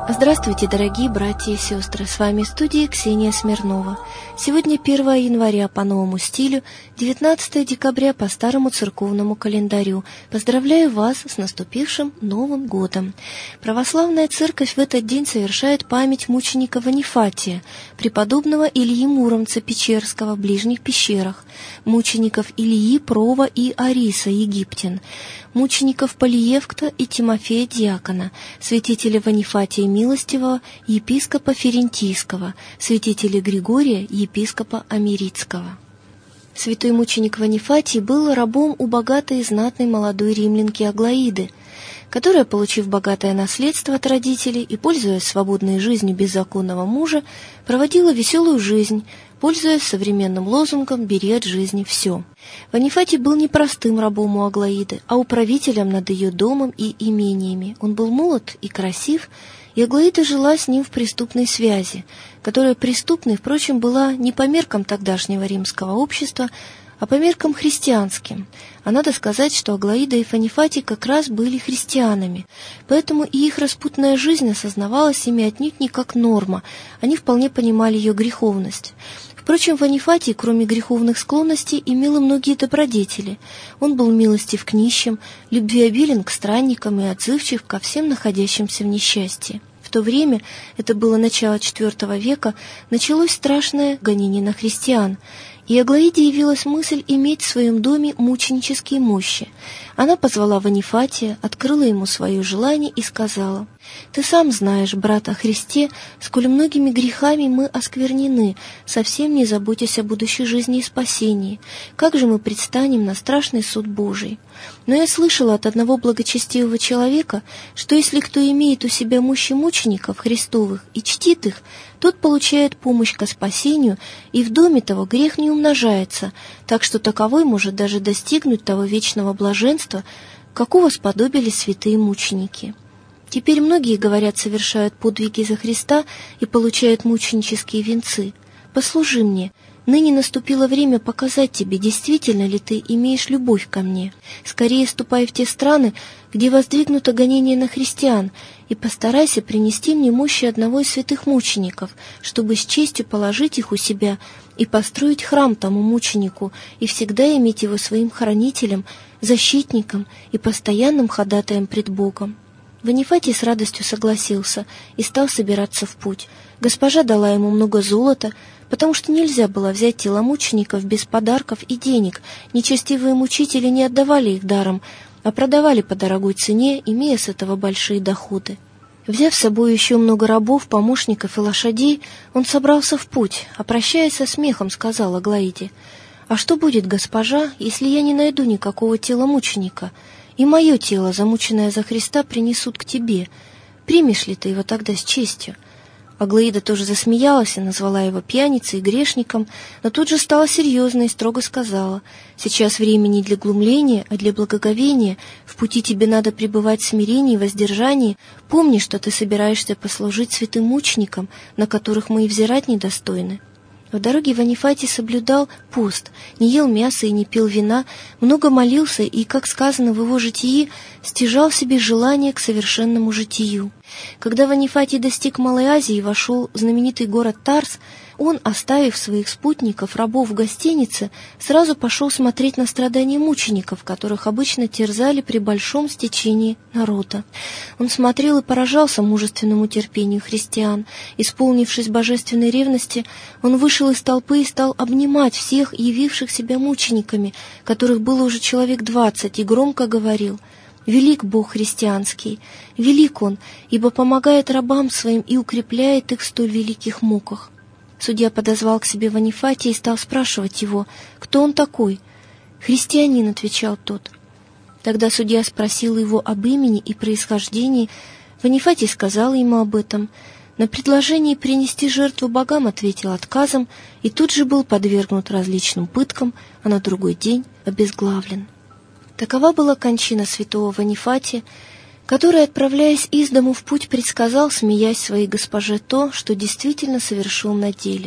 Здравствуйте, дорогие братья и сестры! С вами в студии Ксения Смирнова. Сегодня 1 января по новому стилю, 19 декабря по старому церковному календарю. Поздравляю вас с наступившим Новым годом! Православная церковь в этот день совершает память мученика Ванифатия, преподобного Ильи Муромца Печерского в ближних пещерах, мучеников Ильи Прова и Ариса Египтян, мучеников Полиевкта и Тимофея Диакона, святителя Ванифатия Милостивого, епископа Ферентийского, святителя Григория, епископа Америтского. Святой мученик Ванифатий был рабом у богатой и знатной молодой римлянки Аглаиды, которая, получив богатое наследство от родителей и пользуясь свободной жизнью беззаконного мужа, проводила веселую жизнь, пользуясь современным лозунгом «бери от жизни все». Ванифатий был не простым рабом у Аглаиды, а управителем над ее домом и имениями. Он был молод и красив, и Аглаида жила с ним в преступной связи, которая преступной, впрочем, была не по меркам тогдашнего римского общества, а по меркам христианским. А надо сказать, что Аглаида и Ванифатий как раз были христианами, поэтому и их распутная жизнь осознавалась ими отнюдь не как норма, они вполне понимали ее греховность. Впрочем, Ванифатий, кроме греховных склонностей, имел и многие добродетели. Он был милостив к нищим, любвеобилен к странникам и отзывчив ко всем находящимся в несчастье. В то время, это было начало IV века, началось страшное гонение на христиан, и Аглаиде явилась мысль иметь в своем доме мученические мощи. Она позвала Ванифатия, открыла ему свое желание и сказала: «Ты сам знаешь, брат, о Христе, сколь многими грехами мы осквернены, совсем не заботясь о будущей жизни и спасении. Как же мы предстанем на страшный суд Божий? Но я слышала от одного благочестивого человека, что если кто имеет у себя мощи мучеников Христовых и чтит их, тот получает помощь ко спасению, и в доме того грех не умножается, так что таковой может даже достигнуть того вечного блаженства, какого сподобились святые мученики». Теперь многие, говорят, совершают подвиги за Христа и получают мученические венцы. Послужи мне. Ныне наступило время показать тебе, действительно ли ты имеешь любовь ко мне. Скорее ступай в те страны, где воздвигнуто гонение на христиан, и постарайся принести мне мощи одного из святых мучеников, чтобы с честью положить их у себя и построить храм тому мученику, и всегда иметь его своим хранителем, защитником и постоянным ходатаем пред Богом». Ванифатий с радостью согласился и стал собираться в путь. Госпожа дала ему много золота, потому что нельзя было взять тела мучеников без подарков и денег. Нечестивые мучители не отдавали их даром, а продавали по дорогой цене, имея с этого большие доходы. Взяв с собой еще много рабов, помощников и лошадей, он собрался в путь, а, прощаясь со смехом, сказал Аглаиде: «А что будет, госпожа, если я не найду никакого тела мученика? И мое тело, замученное за Христа, принесут к тебе. Примешь ли ты его тогда с честью?» Аглаида тоже засмеялась и назвала его пьяницей и грешником, но тут же стала серьезной и строго сказала: «Сейчас время не для глумления, а для благоговения. В пути тебе надо пребывать в смирении и воздержании. Помни, что ты собираешься послужить святым мученикам, на которых мы и взирать недостойны». В дороге Ванифатий соблюдал пост, не ел мяса и не пил вина, много молился и, как сказано в его житии, стяжал в себе желание к совершенному житию. Когда Ванифатий достиг Малой Азии и вошел в знаменитый город Тарс, он, оставив своих спутников, рабов в гостинице, сразу пошел смотреть на страдания мучеников, которых обычно терзали при большом стечении народа. Он смотрел и поражался мужественному терпению христиан. Исполнившись божественной ревности, он вышел из толпы и стал обнимать всех явивших себя мучениками, которых было уже человек 20, и громко говорил: «Велик Бог христианский, велик Он, ибо помогает рабам своим и укрепляет их в столь великих муках». Судья подозвал к себе Ванифатия и стал спрашивать его, кто он такой. «Христианин», — отвечал тот. Тогда судья спросил его об имени и происхождении. Ванифатий сказал ему об этом. На предложение принести жертву богам ответил отказом и тут же был подвергнут различным пыткам, а на другой день обезглавлен. Такова была кончина святого Ванифатия, который, отправляясь из дому в путь, предсказал, смеясь своей госпоже, то, что действительно совершил на деле.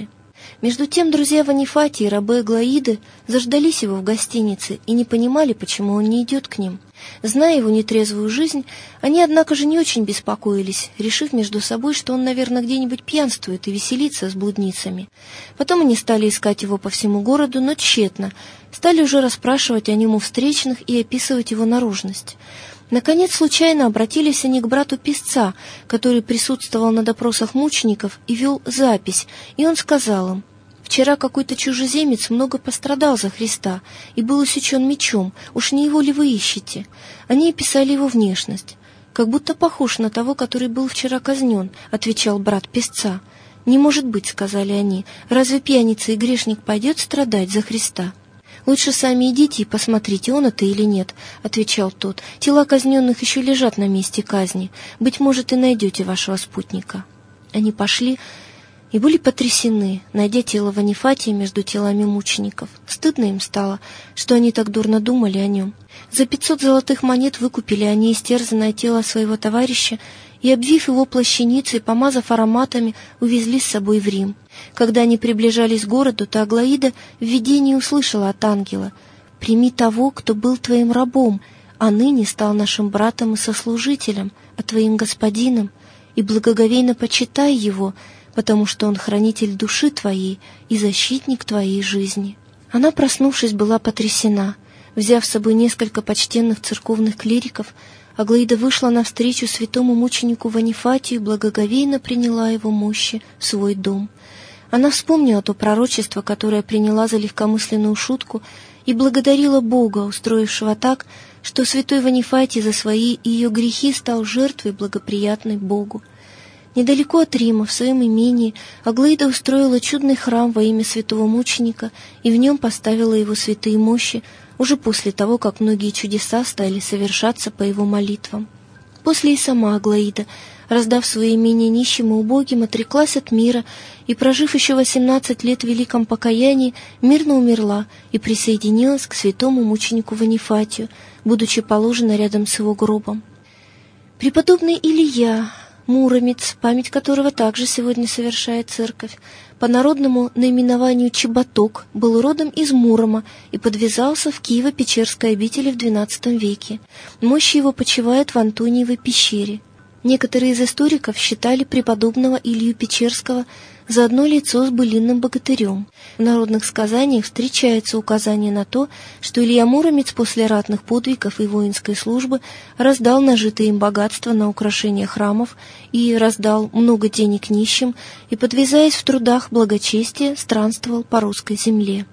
Между тем друзья Ванифатия и рабы Аглаиды заждались его в гостинице и не понимали, почему он не идет к ним. Зная его нетрезвую жизнь, они, однако же, не очень беспокоились, решив между собой, что он, наверное, где-нибудь пьянствует и веселится с блудницами. Потом они стали искать его по всему городу, но тщетно, стали уже расспрашивать о нем у встречных и описывать его наружность. Наконец, случайно обратились они к брату писца, который присутствовал на допросах мучеников и вел запись, и он сказал им: «Вчера какой-то чужеземец много пострадал за Христа и был усечен мечом, уж не его ли вы ищете?» Они описали его внешность. «Как будто похож на того, который был вчера казнен», — отвечал брат писца. «Не может быть», — сказали они, — «разве пьяница и грешник пойдет страдать за Христа?» «Лучше сами идите и посмотрите, он это или нет», — отвечал тот. «Тела казненных еще лежат на месте казни. Быть может, и найдете вашего спутника». Они пошли и были потрясены, найдя тело Ванифатия между телами мучеников. Стыдно им стало, что они так дурно думали о нем. За 500 золотых монет выкупили они истерзанное тело своего товарища и, обвив его плащаницей, помазав ароматами, увезли с собой в Рим. Когда они приближались к городу, то Аглаида в видении услышала от ангела: «Прими того, кто был твоим рабом, а ныне стал нашим братом и сослужителем, а твоим господином, и благоговейно почитай его, потому что он хранитель души твоей и защитник твоей жизни». Она, проснувшись, была потрясена. Взяв с собой несколько почтенных церковных клириков, Аглаида вышла навстречу святому мученику Ванифатию и благоговейно приняла его мощи в свой дом. Она вспомнила то пророчество, которое приняла за легкомысленную шутку, и благодарила Бога, устроившего так, что святой Ванифатий за свои и ее грехи стал жертвой благоприятной Богу. Недалеко от Рима, в своем имении, Аглаида устроила чудный храм во имя святого мученика и в нем поставила его святые мощи, уже после того, как многие чудеса стали совершаться по его молитвам. После и сама Аглаида, раздав свое имение нищим и убогим, отреклась от мира и, прожив еще 18 лет в великом покаянии, мирно умерла и присоединилась к святому мученику Ванифатию, будучи положена рядом с его гробом. Преподобный Илья Муромец, память которого также сегодня совершает церковь, по народному наименованию Чеботок, был родом из Мурома и подвязался в Киево-Печерской обители в XII веке. Мощи его почивают в Антониевой пещере. Некоторые из историков считали преподобного Илью Печерского за одно лицо с былинным богатырем. В народных сказаниях встречается указание на то, что Илья Муромец после ратных подвигов и воинской службы раздал нажитые им богатства на украшение храмов и раздал много денег нищим и, подвязаясь в трудах благочестия, странствовал по русской земле.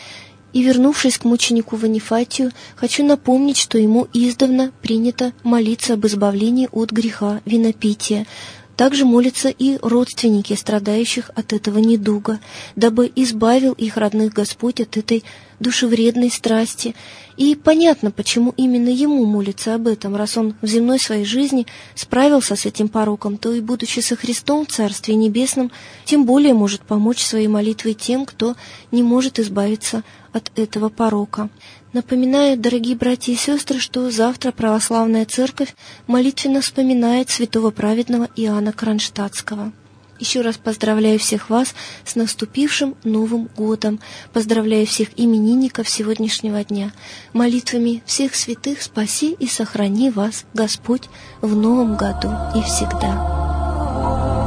И, вернувшись к мученику Ванифатию, хочу напомнить, что ему издавна принято молиться об избавлении от греха винопития. Также молятся и родственники страдающих от этого недуга, дабы избавил их родных Господь от этой душевредной страсти. И понятно, почему именно ему молятся об этом, раз он в земной своей жизни справился с этим пороком, то и, будучи со Христом в Царстве Небесном, тем более может помочь своей молитвой тем, кто не может избавиться от этого порока. Напоминаю, дорогие братья и сестры, что завтра православная церковь молитвенно вспоминает святого праведного Иоанна Кронштадтского. Еще раз поздравляю всех вас с наступившим Новым годом. Поздравляю всех именинников сегодняшнего дня. Молитвами всех святых спаси и сохрани вас, Господь, в Новом году и всегда.